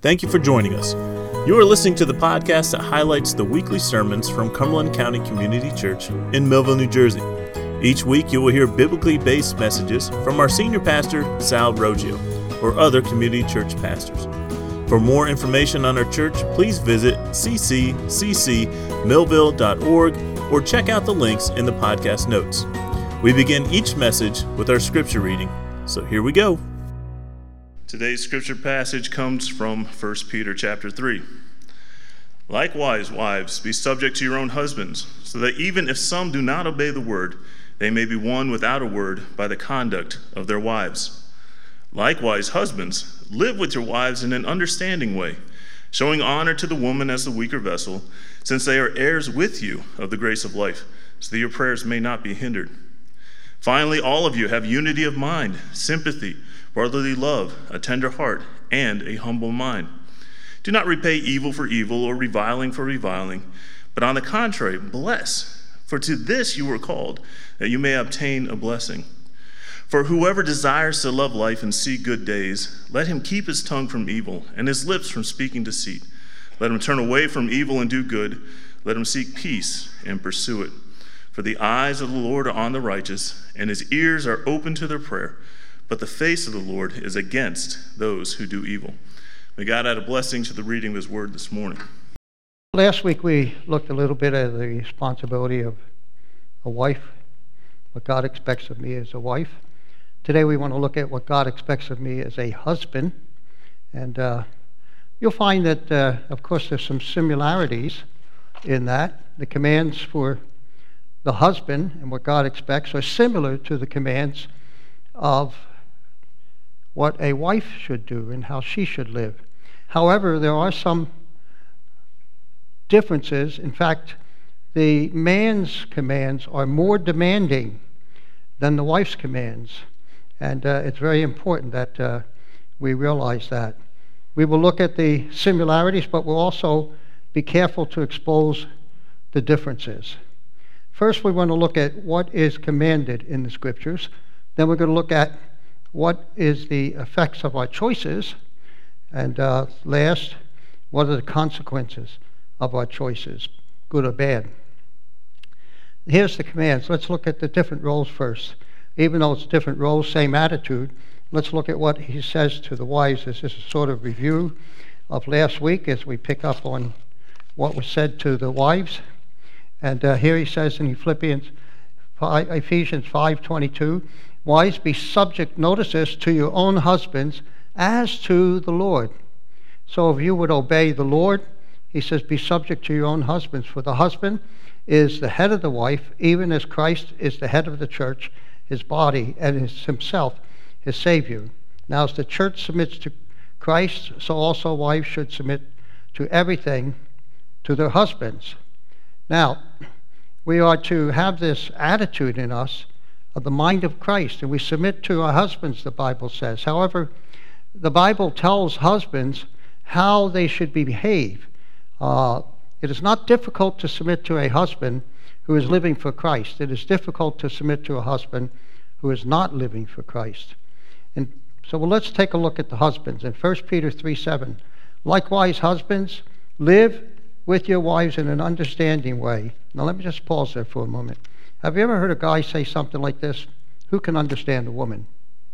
Thank you for joining us. You are listening to the podcast that highlights the weekly sermons from Cumberland County Community Church in Millville, New Jersey. Each week you will hear biblically based messages from our senior pastor, Sal Roggio, or other community church pastors. For more information on our church, please visit cccmillville.org or check out the links in the podcast notes. We begin each message with our scripture reading, so here we go. Today's scripture passage comes from 1 Peter chapter 3. Likewise, wives, be subject to your own husbands, so that even if some do not obey the word, they may be won without a word by the conduct of their wives. Likewise, husbands, live with your wives in an understanding way, showing honor to the woman as the weaker vessel, since they are heirs with you of the grace of life, so that your prayers may not be hindered. Finally, all of you have unity of mind, sympathy, brotherly love, a tender heart, and a humble mind. Do not repay evil for evil or reviling for reviling, but on the contrary, bless. For to this you were called, that you may obtain a blessing. For whoever desires to love life and see good days, let him keep his tongue from evil and his lips from speaking deceit. Let him turn away from evil and do good. Let him seek peace and pursue it. For the eyes of the Lord are on the righteous, and his ears are open to their prayer. But the face of the Lord is against those who do evil. May God add a blessing to the reading of his word this morning. Last week we looked a little bit at the responsibility of a wife, what God expects of me as a wife. Today we want to look at what God expects of me as a husband. And you'll find that, of course, there's some similarities in that. The commands for the husband and what God expects are similar to the commands of what a wife should do and how she should live. However, there are some differences. In fact, the man's commands are more demanding than the wife's commands. And it's very important that we realize that. We will look at the similarities, but we'll also be careful to expose the differences. First, we want to look at what is commanded in the scriptures. Then we're going to look at what is the effects of our choices. And last, what are the consequences of our choices, good or bad. Here's the commands. Let's look at the different roles first. Even though it's different roles, same attitude, let's look at what he says to the wives. This is a sort of review of last week as we pick up on what was said to the wives. And here he says in Ephesians 5:22, wives, be subject, notice this, to your own husbands as to the Lord. So if you would obey the Lord, he says, be subject to your own husbands. For the husband is the head of the wife, even as Christ is the head of the church, his body, and is himself his Savior. Now as the church submits to Christ, so also wives should submit to everything to their husbands. Now, we are to have this attitude in us of the mind of Christ, and we submit to our husbands, the Bible says. However, the Bible tells husbands how they should behave. It is not difficult to submit to a husband who is living for Christ. It is difficult to submit to a husband who is not living for Christ. And so let's take a look at the husbands. In 1 Peter 3:7, likewise, husbands, live with your wives in an understanding way. Now let me just pause there for a moment. Have you ever heard a guy say something like this? Who can understand a woman?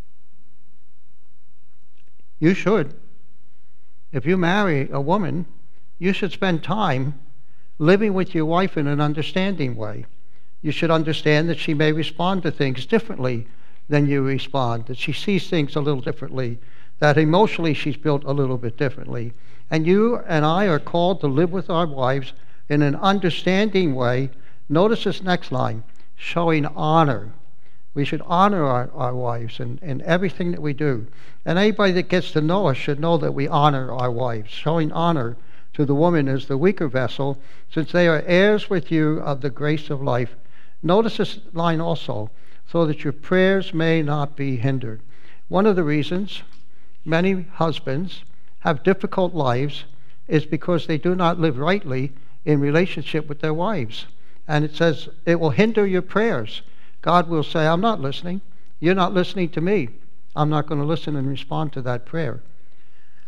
You should. If you marry a woman, you should spend time living with your wife in an understanding way. You should understand that she may respond to things differently than you respond, that she sees things a little differently, that emotionally she's built a little bit differently. And you and I are called to live with our wives in an understanding way. Notice this next line, showing honor. We should honor our wives in everything that we do. And anybody that gets to know us should know that we honor our wives, showing honor to the woman as the weaker vessel, since they are heirs with you of the grace of life. Notice this line also, so that your prayers may not be hindered. One of the reasons many husbands have difficult lives is because they do not live rightly in relationship with their wives. And it says it will hinder your prayers. God will say, I'm not listening. You're not listening to me. I'm not going to listen and respond to that prayer.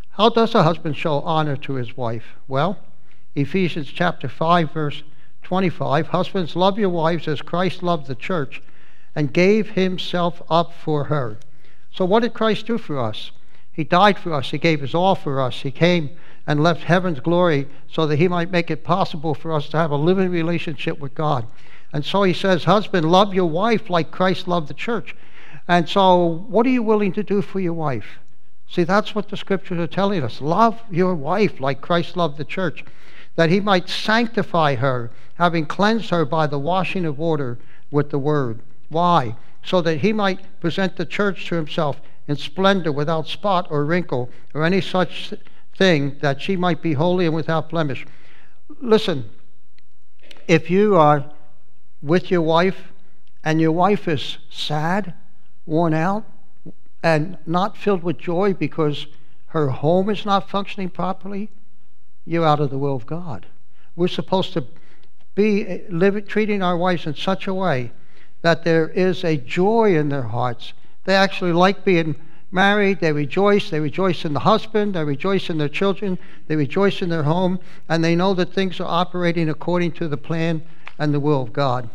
How does a husband show honor to his wife? Well, Ephesians chapter 5, verse 25, husbands, love your wives as Christ loved the church and gave himself up for her. So what did Christ do for us? He died for us. He gave his all for us. He came and left heaven's glory so that he might make it possible for us to have a living relationship with God. And so he says, husband, love your wife like Christ loved the church. And so what are you willing to do for your wife? See, that's what the scriptures are telling us. Love your wife like Christ loved the church, that he might sanctify her, having cleansed her by the washing of water with the word. Why? So that he might present the church to himself in splendor, without spot or wrinkle or any such thing, that she might be holy and without blemish. Listen, if you are with your wife and your wife is sad, worn out, and not filled with joy because her home is not functioning properly, you're out of the will of God. We're supposed to be treating our wives in such a way that there is a joy in their hearts. They actually like being married. They rejoice in the husband, they rejoice in their children, they rejoice in their home, and they know that things are operating according to the plan and the will of God.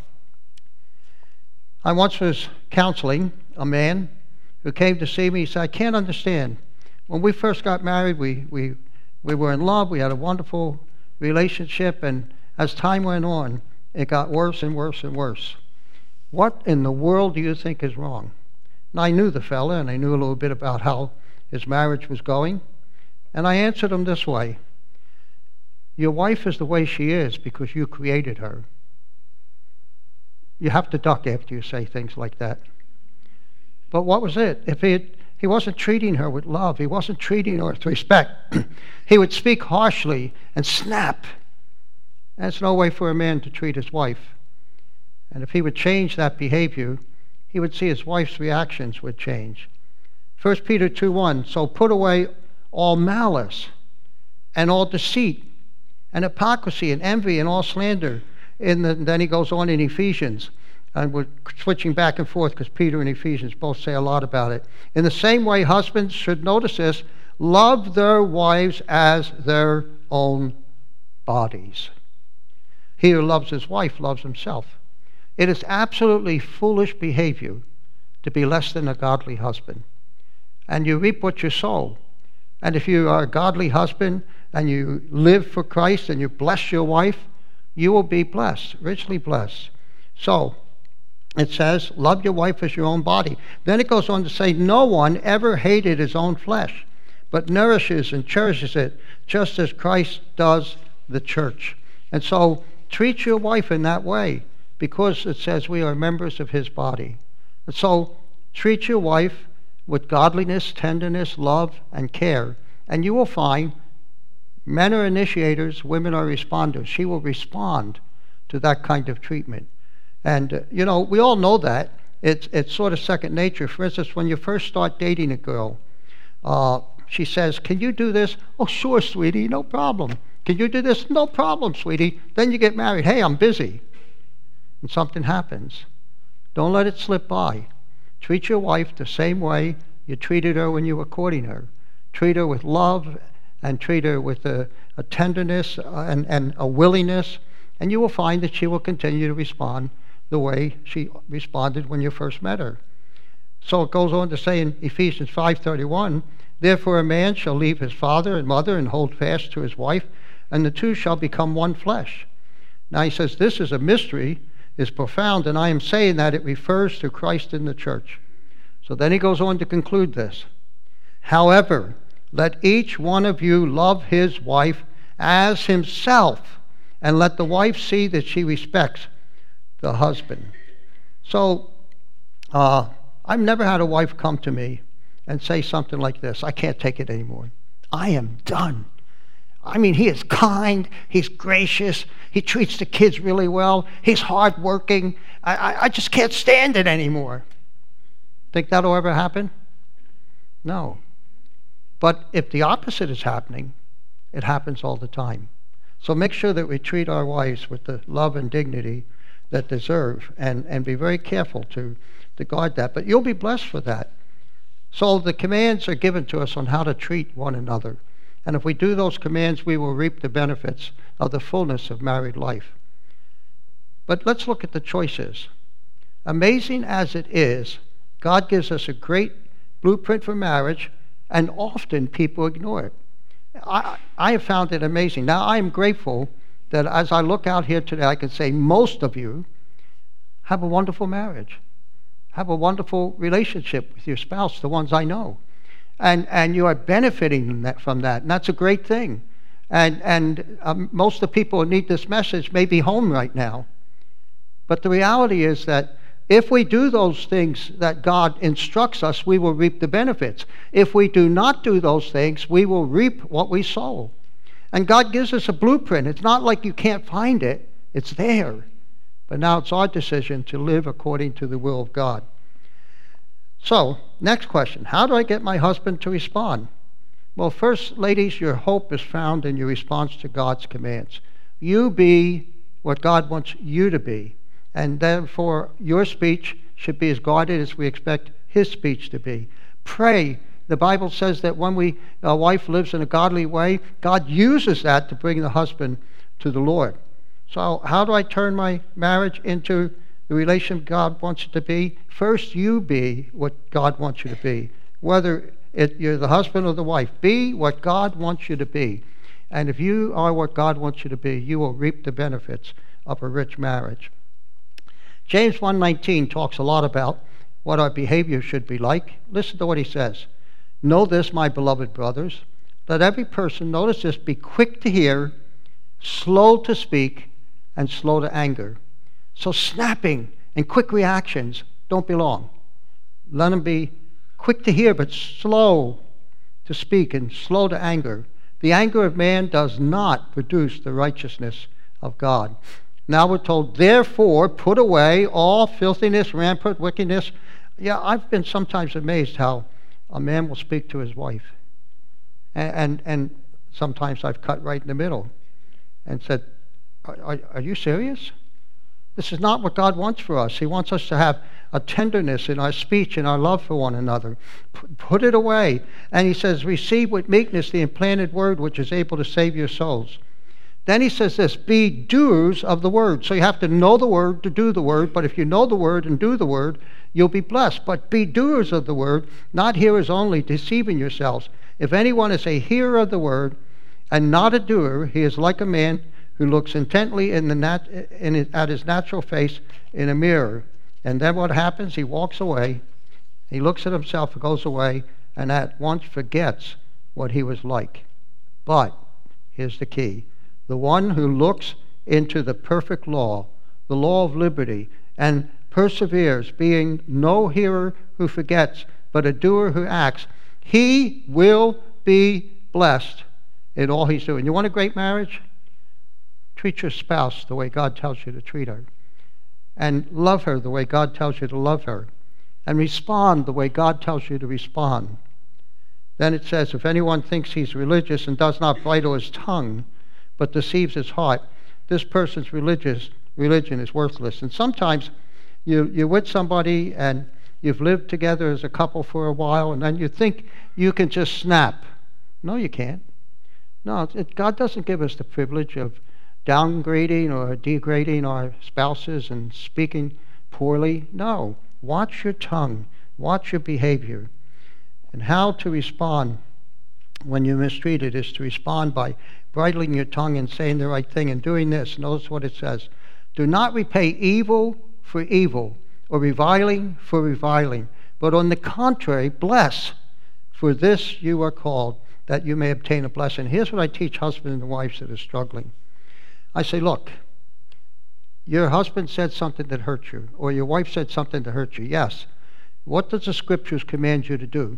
I once was counseling a man who came to see me. He said, I can't understand. When we first got married, we were in love, we had a wonderful relationship, and as time went on, it got worse and worse and worse. What in the world do you think is wrong? And I knew the fella, and I knew a little bit about how his marriage was going, and I answered him this way: your wife is the way she is because you created her. You have to duck after you say things like that. But what was it? If he wasn't treating her with love, he wasn't treating her with respect, he would speak harshly and snap. That's no way for a man to treat his wife. And if he would change that behavior, he would see his wife's reactions would change. 1 Peter 2:1, so put away all malice and all deceit and hypocrisy and envy and all slander. Then he goes on in Ephesians, and we're switching back and forth because Peter and Ephesians both say a lot about it. In the same way, husbands should, notice this, love their wives as their own bodies. He who loves his wife loves himself. It is absolutely foolish behavior to be less than a godly husband. And you reap what you sow. And if you are a godly husband and you live for Christ and you bless your wife, you will be blessed, richly blessed. So, it says, love your wife as your own body. Then it goes on to say, no one ever hated his own flesh, but nourishes and cherishes it, just as Christ does the church. And so, treat your wife in that way, because it says we are members of his body. And so, treat your wife with godliness, tenderness, love, and care, and you will find men are initiators, women are responders. She will respond to that kind of treatment. And, we all know that. It's sort of second nature. For instance, when you first start dating a girl, she says, can you do this? Oh, sure, sweetie, no problem. Can you do this? No problem, sweetie. Then you get married. Hey, I'm busy. And something happens. Don't let it slip by. Treat your wife the same way you treated her when you were courting her. Treat her with love and treat her with a tenderness and a willingness, and you will find that she will continue to respond the way she responded when you first met her. So it goes on to say in Ephesians 5:31, therefore a man shall leave his father and mother and hold fast to his wife, and the two shall become one flesh. Now he says this is a mystery, is profound, and I am saying that it refers to Christ in the church. So then he goes on to conclude this. However, let each one of you love his wife as himself, and let the wife see that she respects the husband. So, I've never had a wife come to me and say something like this: I can't take it anymore. I am done. I mean, he is kind, he's gracious, he treats the kids really well, he's hardworking. I just can't stand it anymore. Think that'll ever happen? No. But if the opposite is happening, it happens all the time. So make sure that we treat our wives with the love and dignity that deserve, and be very careful to guard that. But you'll be blessed for that. So the commands are given to us on how to treat one another. And if we do those commands, we will reap the benefits of the fullness of married life. But let's look at the choices. Amazing as it is, God gives us a great blueprint for marriage, and often people ignore it. I have found it amazing. Now, I am grateful that as I look out here today, I can say most of you have a wonderful marriage, have a wonderful relationship with your spouse, the ones I know. And you are benefiting from that, and that's a great thing. And most of the people who need this message may be home right now. But the reality is that if we do those things that God instructs us, we will reap the benefits. If we do not do those things, we will reap what we sow. And God gives us a blueprint. It's not like you can't find it. It's there. But now it's our decision to live according to the will of God. So, next question. How do I get my husband to respond? Well, first, ladies, your hope is found in your response to God's commands. You be what God wants you to be. And therefore, your speech should be as guarded as we expect his speech to be. Pray. The Bible says that when a wife lives in a godly way, God uses that to bring the husband to the Lord. So how do I turn my marriage into the relation God wants it to be? First, you be what God wants you to be. Whether you're the husband or the wife, be what God wants you to be. And if you are what God wants you to be, you will reap the benefits of a rich marriage. James 1:19 talks a lot about what our behavior should be like. Listen to what he says. Know this, my beloved brothers, let every person, notice this, be quick to hear, slow to speak, and slow to anger. So snapping and quick reactions don't belong. Let them be quick to hear, but slow to speak and slow to anger. The anger of man does not produce the righteousness of God. Now we're told, therefore, put away all filthiness, rampant wickedness. Yeah, I've been sometimes amazed how a man will speak to his wife. And sometimes I've cut right in the middle and said, are you serious? This is not what God wants for us. He wants us to have a tenderness in our speech and our love for one another. Put it away. And he says, receive with meekness the implanted word which is able to save your souls. Then he says this, be doers of the word. So you have to know the word to do the word, but if you know the word and do the word, you'll be blessed. But be doers of the word, not hearers only, deceiving yourselves. If anyone is a hearer of the word and not a doer, he is like a man who looks intently at his natural face in a mirror. And then what happens? He walks away, he looks at himself, goes away, and at once forgets what he was like. But here's the key. The one who looks into the perfect law, the law of liberty, and perseveres, being no hearer who forgets, but a doer who acts, he will be blessed in all he's doing. You want a great marriage? Treat your spouse the way God tells you to treat her. And love her the way God tells you to love her. And respond the way God tells you to respond. Then it says, if anyone thinks he's religious and does not bridle his tongue, but deceives his heart, this person's religion is worthless. And sometimes you're with somebody and you've lived together as a couple for a while, and then you think you can just snap. No, you can't. No, God doesn't give us the privilege of downgrading or degrading our spouses and speaking poorly. No. Watch your tongue. Watch your behavior. And how to respond when you're mistreated is to respond by bridling your tongue and saying the right thing and doing this. Notice what it says. Do not repay evil for evil or reviling for reviling, but on the contrary, bless. For this you are called, that you may obtain a blessing. Here's what I teach husbands and wives that are struggling. I say, look, your husband said something that hurt you, or your wife said something that hurt you. Yes. What does the scriptures command you to do?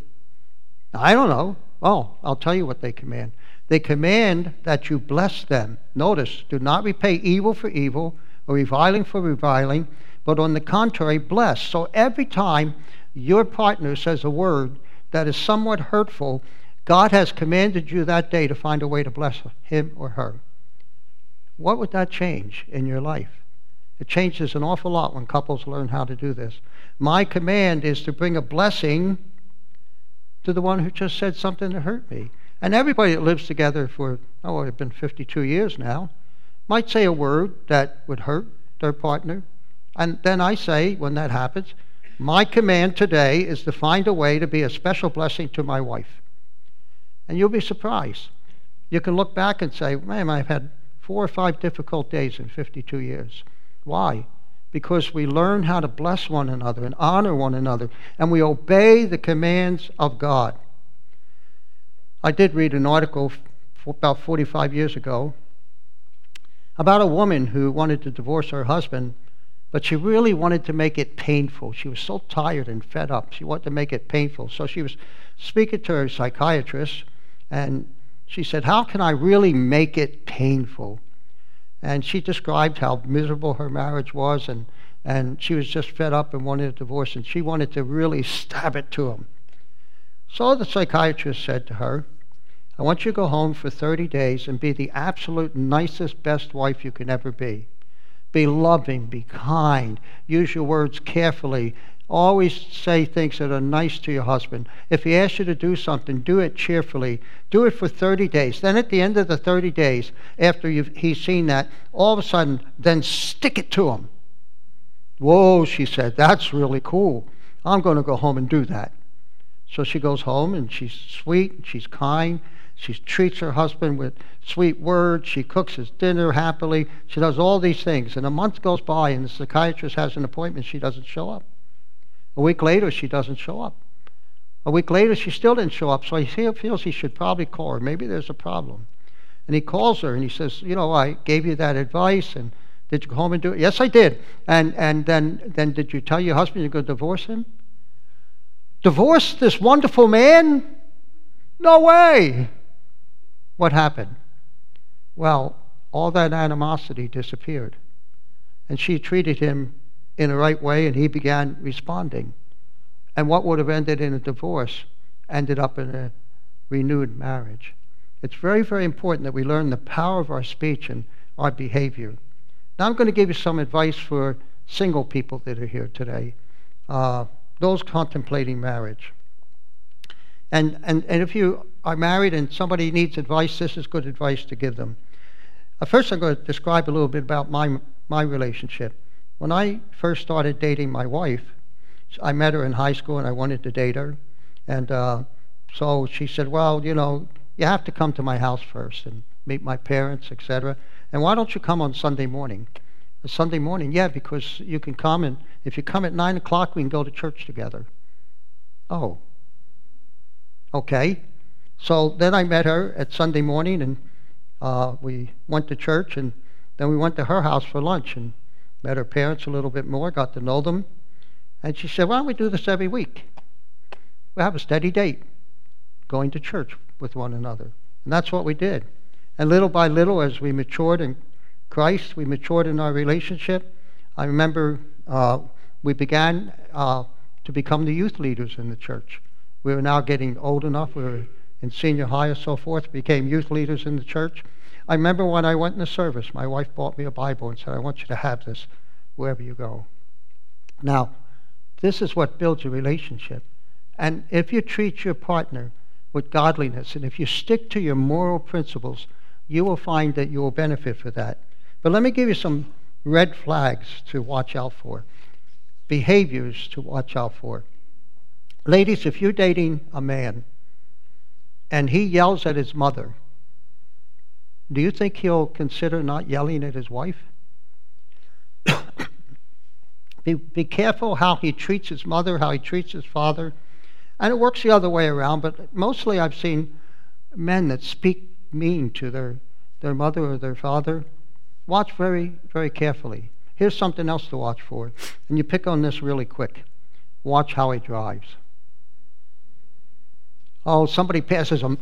I don't know. Oh, I'll tell you what they command. They command that you bless them. Notice, do not repay evil for evil or reviling for reviling, but on the contrary, bless. So every time your partner says a word that is somewhat hurtful, God has commanded you that day to find a way to bless him or her. What would that change in your life? It changes an awful lot when couples learn how to do this. My command is to bring a blessing to the one who just said something that hurt me. And everybody that lives together for, it's been 52 years now, might say a word that would hurt their partner. And then I say, when that happens, my command today is to find a way to be a special blessing to my wife. And you'll be surprised. You can look back and say, man, I've had 4 or 5 difficult days in 52 years. Why? Because we learn how to bless one another and honor one another, and we obey the commands of God. I did read an article about 45 years ago about a woman who wanted to divorce her husband, but she really wanted to make it painful. She was so tired and fed up. She wanted to make it painful. So she was speaking to her psychiatrist, and she said, how can I really make it painful? And she described how miserable her marriage was, and she was just fed up and wanted a divorce, and she wanted to really stab it to him. So the psychiatrist said to her, I want you to go home for 30 days and be the absolute nicest, best wife you can ever be. Be loving, be kind, use your words carefully. Always say things that are nice to your husband. If he asks you to do something, do it cheerfully. Do it for 30 days. Then at the end of the 30 days, after he's seen that, all of a sudden, then stick it to him. Whoa, she said, that's really cool. I'm going to go home and do that. So she goes home, and she's sweet, and she's kind. She treats her husband with sweet words. She cooks his dinner happily. She does all these things. And a month goes by, and the psychiatrist has an appointment. She doesn't show up. A week later, she doesn't show up. A week later, she still didn't show up. So he feels he should probably call her. Maybe there's a problem. And he calls her, and he says, I gave you that advice, and did you go home and do it? Yes, I did. And then did you tell your husband you're going to divorce him? Divorce this wonderful man? No way. What happened? Well, all that animosity disappeared. And she treated him in the right way, and he began responding. And what would have ended in a divorce ended up in a renewed marriage. It's very, very important that we learn the power of our speech and our behavior. Now I'm going to give you some advice for single people that are here today, those contemplating marriage. And if you are married and somebody needs advice, this is good advice to give them. First, I'm going to describe a little bit about my relationship. When I first started dating my wife, I met her in high school and I wanted to date her. And so she said, well, you have to come to my house first and meet my parents, etc. And why don't you come on Sunday morning? Sunday morning, yeah, because you can come, and if you come at 9 o'clock, we can go to church together. Oh, okay. So then I met her at Sunday morning, and we went to church, and then we went to her house for lunch and met her parents a little bit more, got to know them. And she said, why don't we do this every week? We have a steady date, going to church with one another. And that's what we did. And little by little, as we matured in Christ, we matured in our relationship. I remember we began to become the youth leaders in the church. We were now getting old enough. We were in senior high and so forth, became youth leaders in the church. I remember when I went in the service, my wife bought me a Bible and said, I want you to have this wherever you go. Now, this is what builds a relationship. And if you treat your partner with godliness, and if you stick to your moral principles, you will find that you will benefit for that. But let me give you some red flags to watch out for, behaviors to watch out for. Ladies, if you're dating a man and he yells at his mother, do you think he'll consider not yelling at his wife? Be careful how he treats his mother, how he treats his father. And it works the other way around, but mostly I've seen men that speak mean to their mother or their father. Watch very, very carefully. Here's something else to watch for, and you pick on this really quick. Watch how he drives. Oh, somebody passes him,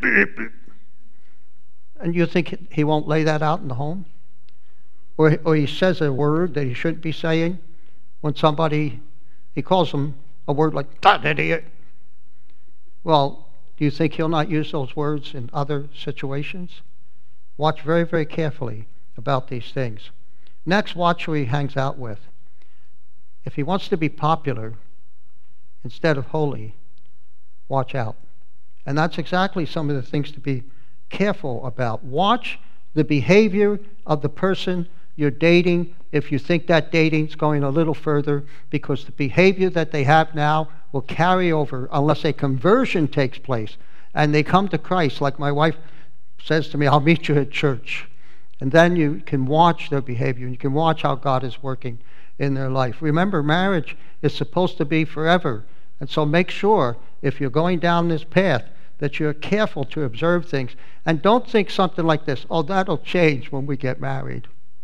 and you think he won't lay that out in the home? Or he says a word that he shouldn't be saying when he calls them a word like, that idiot. Well, do you think he'll not use those words in other situations? Watch very, very carefully about these things. Next, watch who he hangs out with. If he wants to be popular instead of holy, watch out. And that's exactly some of the things to be careful about. Watch the behavior of the person you're dating if you think that dating's going a little further, because the behavior that they have now will carry over unless a conversion takes place and they come to Christ. Like my wife says to me, I'll meet you at church. And then you can watch their behavior and you can watch how God is working in their life. Remember, marriage is supposed to be forever. And so make sure, if you're going down this path, that you're careful to observe things. And don't think something like this, oh, that'll change when we get married.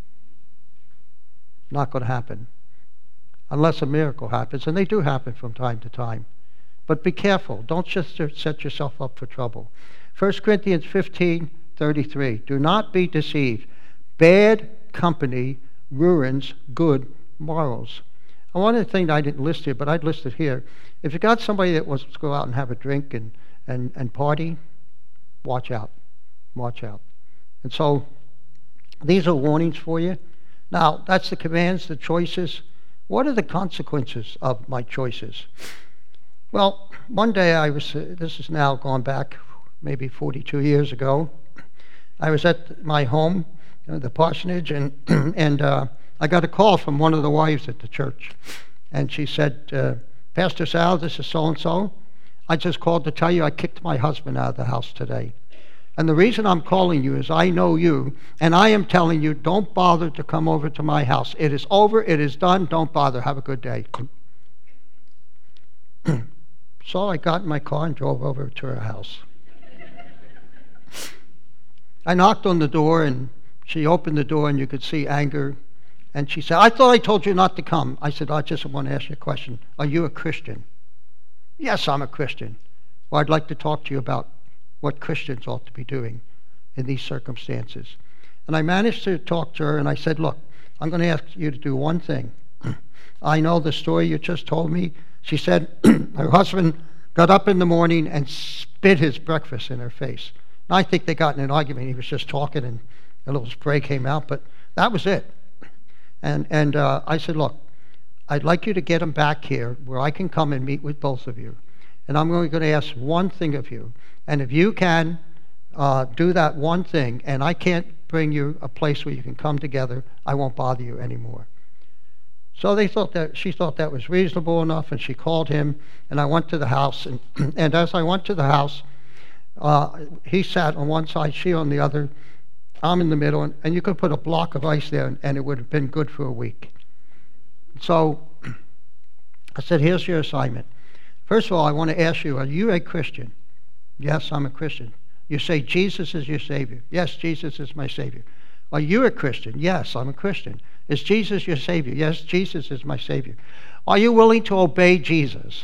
Not going to happen. Unless a miracle happens, and they do happen from time to time. But be careful. Don't just set yourself up for trouble. 1 Corinthians 15:33. Do not be deceived. Bad company ruins good morals. And one of the things I didn't list here, but I'd list it here. If you got somebody that wants to go out and have a drink and party, watch out. Watch out. And so these are warnings for you. Now, that's the commands, the choices. What are the consequences of my choices? Well, one day this is now gone back maybe 42 years ago. I was at my home, the parsonage, and I got a call from one of the wives at the church. And she said, Pastor Sal, this is so-and-so. I just called to tell you I kicked my husband out of the house today. And the reason I'm calling you is I know you, and I am telling you, don't bother to come over to my house. It is over. It is done. Don't bother. Have a good day. So I got in my car and drove over to her house. I knocked on the door, and she opened the door, and you could see anger. And she said, I thought I told you not to come. I said, I just want to ask you a question. Are you a Christian? Yes, I'm a Christian. Well, I'd like to talk to you about what Christians ought to be doing in these circumstances. And I managed to talk to her, and I said, look, I'm going to ask you to do one thing. I know the story you just told me. She said her husband got up in the morning and spit his breakfast in her face. And I think they got in an argument. He was just talking, and a little spray came out, but that was it. And I said, look, I'd like you to get him back here where I can come and meet with both of you. And I'm only going to ask one thing of you. And if you can do that one thing, and I can't bring you a place where you can come together, I won't bother you anymore. So she thought that was reasonable enough, and she called him, and I went to the house. And as I went to the house, he sat on one side, she on the other. I'm in the middle, and you could put a block of ice there, and it would have been good for a week. So I said, here's your assignment. First of all, I want to ask you, are you a Christian? Yes, I'm a Christian. You say Jesus is your Savior. Yes, Jesus is my Savior. Are you a Christian? Yes, I'm a Christian. Is Jesus your Savior? Yes, Jesus is my Savior. Are you willing to obey Jesus?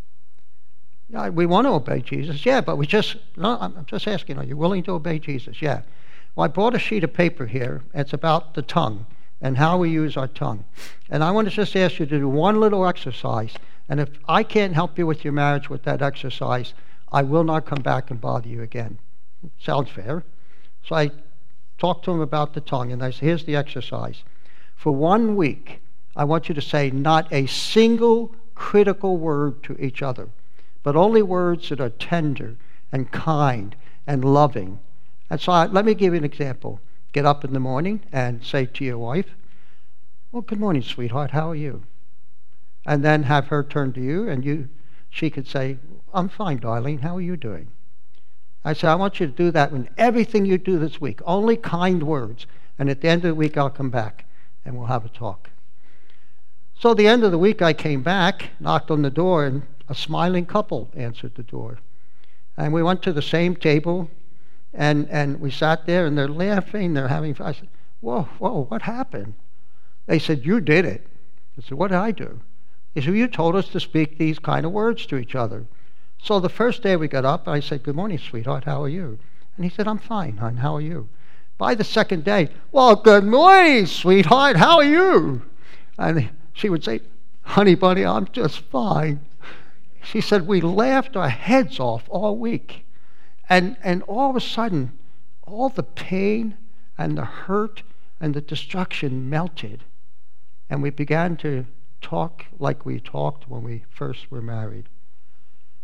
Yeah, we want to obey Jesus. Yeah, but I'm just asking, are you willing to obey Jesus? Yeah. Well, I brought a sheet of paper here. It's about the tongue and how we use our tongue. And I want to just ask you to do one little exercise. And if I can't help you with your marriage with that exercise, I will not come back and bother you again. Sounds fair. So I talked to him about the tongue, and I said, here's the exercise. For 1 week, I want you to say not a single critical word to each other, but only words that are tender and kind and loving. And so let me give you an example. Get up in the morning and say to your wife, well, good morning, sweetheart, how are you? And then have her turn to you, and she could say, I'm fine, darling, how are you doing? I said, I want you to do that in everything you do this week, only kind words. And at the end of the week, I'll come back, and we'll have a talk. So at the end of the week, I came back, knocked on the door, and a smiling couple answered the door. And we went to the same table, and we sat there, and they're laughing, they're having fun. I said, whoa, what happened? They said, you did it. I said, what did I do? He said, you told us to speak these kind of words to each other. So the first day we got up, I said, good morning, sweetheart, how are you? And he said, I'm fine, hon, how are you? By the second day, well, good morning, sweetheart, how are you? And she would say, honey bunny, I'm just fine. She said, we laughed our heads off all week. And all of a sudden, all the pain and the hurt and the destruction melted. And we began to talk like we talked when we first were married.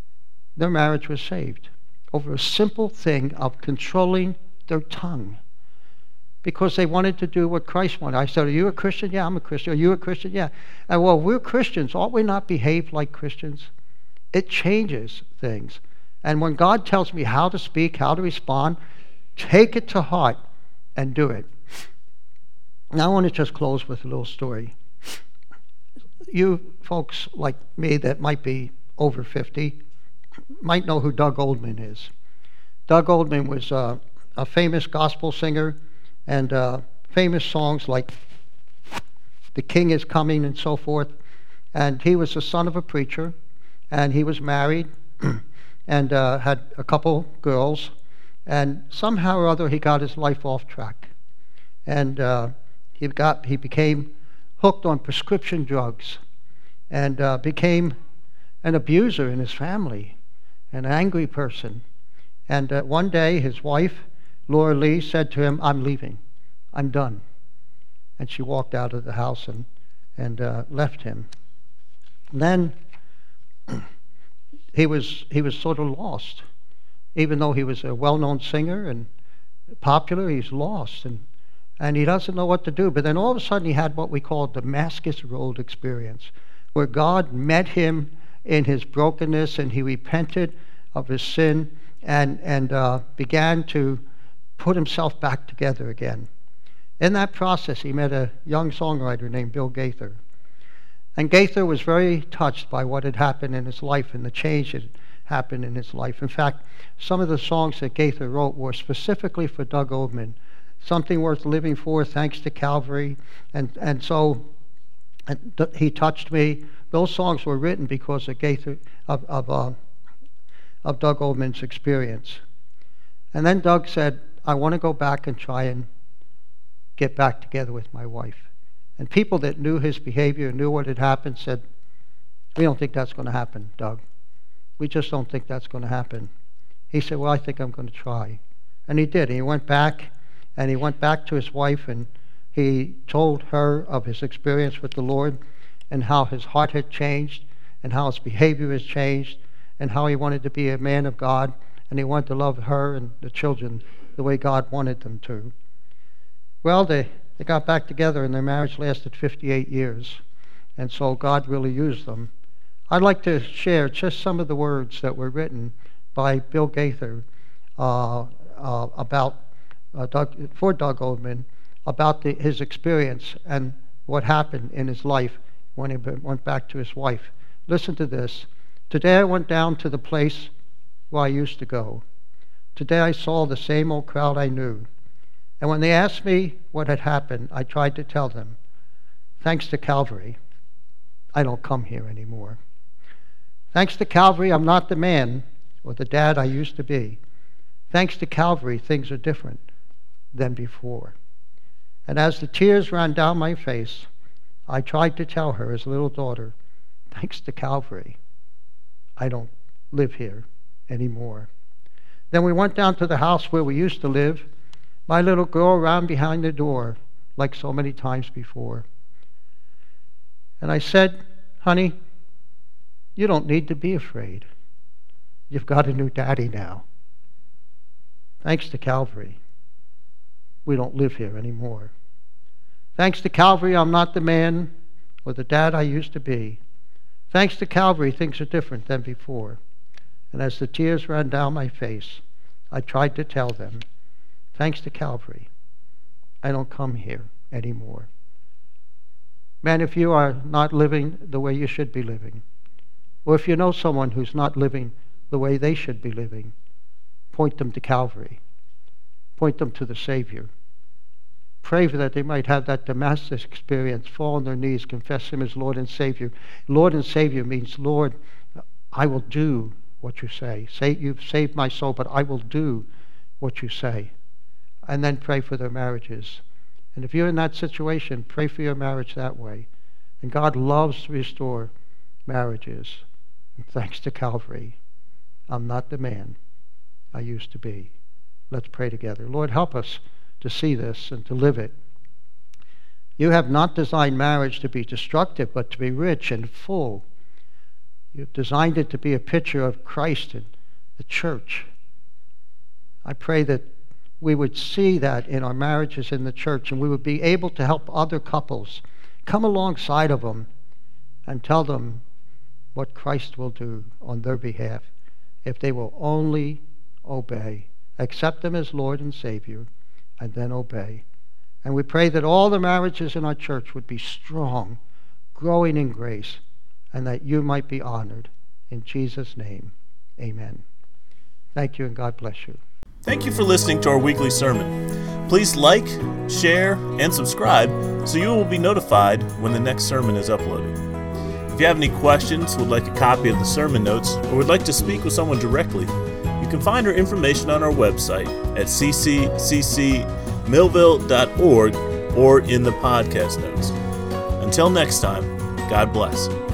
their marriage was saved over a simple thing of controlling their tongue, because they wanted to do what Christ wanted. I said, are you a Christian? Yeah, I'm a Christian. Are you a Christian? Yeah. And well, we're Christians. Ought we not behave like Christians? It changes things. And when God tells me how to speak, how to respond, take it to heart and do it. Now I want to just close with a little story. You folks like me that might be over 50 might know who Doug Oldman is. Doug Oldman was a famous gospel singer, and famous songs like The King is Coming and so forth. And he was the son of a preacher, and he was married and had a couple girls, and somehow or other he got his life off track. And he became hooked on prescription drugs, and became an abuser in his family, an angry person. And one day his wife, Laura Lee, said to him, I'm leaving. I'm done. And she walked out of the house and left him. And then he was sort of lost. Even though he was a well-known singer and popular, he's lost. And he doesn't know what to do. But then all of a sudden he had what we call Damascus Road experience, where God met him in his brokenness, and he repented of his sin and began to put himself back together again. In that process, he met a young songwriter named Bill Gaither. And Gaither was very touched by what had happened in his life and the change that happened in his life. In fact, some of the songs that Gaither wrote were specifically for Doug Oldman. Something Worth Living For, Thanks to Calvary. And so He Touched Me. Those songs were written because of Gaither, of Doug Oldman's experience. And then Doug said, I want to go back and try and get back together with my wife. And people that knew his behavior, knew what had happened, said, we don't think that's going to happen, Doug. We just don't think that's going to happen. He said, well, I think I'm going to try. And he did. He went back, and he went back to his wife, and he told her of his experience with the Lord and how his heart had changed and how his behavior has changed and how he wanted to be a man of God, and he wanted to love her and the children the way God wanted them to. Well, they got back together, and their marriage lasted 58 years, and so God really used them. I'd like to share just some of the words that were written by Bill Gaither for Doug Oldman about his experience and what happened in his life when he went back to his wife. Listen to this. Today I went down to the place where I used to go. Today I saw the same old crowd I knew. And when they asked me what had happened, I tried to tell them, thanks to Calvary, I don't come here anymore. Thanks to Calvary, I'm not the man or the dad I used to be. Thanks to Calvary, things are different than before. And as the tears ran down my face, I tried to tell her, as a little daughter, thanks to Calvary, I don't live here anymore. Then we went down to the house where we used to live. My little girl ran behind the door like so many times before. And I said, honey, you don't need to be afraid. You've got a new daddy now. Thanks to Calvary, we don't live here anymore. Thanks to Calvary, I'm not the man or the dad I used to be. Thanks to Calvary, things are different than before. And as the tears ran down my face, I tried to tell them, thanks to Calvary, I don't come here anymore. Man, if you are not living the way you should be living, or if you know someone who's not living the way they should be living, point them to Calvary. Point them to the Savior. Pray for that they might have that Damascus experience, fall on their knees, confess Him as Lord and Savior. Lord and Savior means, Lord, I will do what you say. Say, you've saved my soul, but I will do what you say. And then pray for their marriages. And if you're in that situation, pray for your marriage that way. And God loves to restore marriages. And thanks to Calvary, I'm not the man I used to be. Let's pray together. Lord, help us to see this and to live it. You have not designed marriage to be destructive, but to be rich and full. You've designed it to be a picture of Christ and the church. I pray that we would see that in our marriages in the church, and we would be able to help other couples come alongside of them and tell them what Christ will do on their behalf if they will only obey, accept Him as Lord and Savior, and then obey. And we pray that all the marriages in our church would be strong, growing in grace, and that You might be honored. In Jesus' name, amen. Thank you, and God bless you. Thank you for listening to our weekly sermon. Please like, share, and subscribe so you will be notified when the next sermon is uploaded. If you have any questions, would like a copy of the sermon notes, or would like to speak with someone directly, you can find our information on our website at cccmillville.org or in the podcast notes. Until next time, God bless.